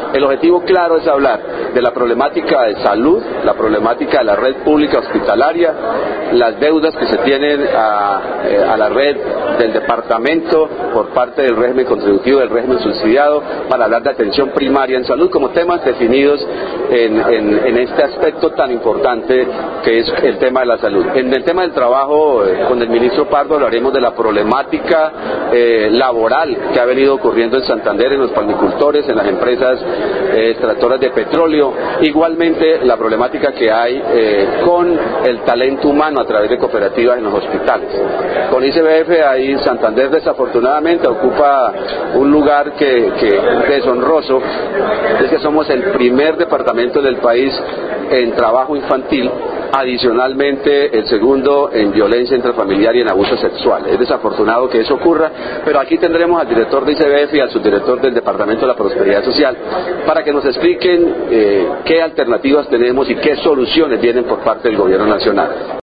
El objetivo claro es hablar de la problemática de salud, la problemática de la red pública hospitalaria, las deudas que se tienen a la red del departamento por parte del régimen contributivo, del régimen subsidiado, para hablar de atención primaria en salud como temas definidos en este aspecto tan importante que es el tema de la salud. En el tema del trabajo, con el ministro Pardo hablaremos de la problemática laboral que ha venido ocurriendo en Santander, en los palmicultores, en las empresas extractoras de petróleo, igualmente la problemática que hay con el talento humano a través de cooperativas en los hospitales. Con ICBF ahí Santander desafortunadamente ocupa un lugar que deshonroso, es que somos el primer departamento del país en trabajo infantil, adicionalmente el segundo en violencia intrafamiliar y en abuso sexual. Es desafortunado que eso ocurra, pero aquí tendremos al director de ICBF y al subdirector del Departamento de la Prosperidad Social para que nos expliquen qué alternativas tenemos y qué soluciones vienen por parte del Gobierno Nacional.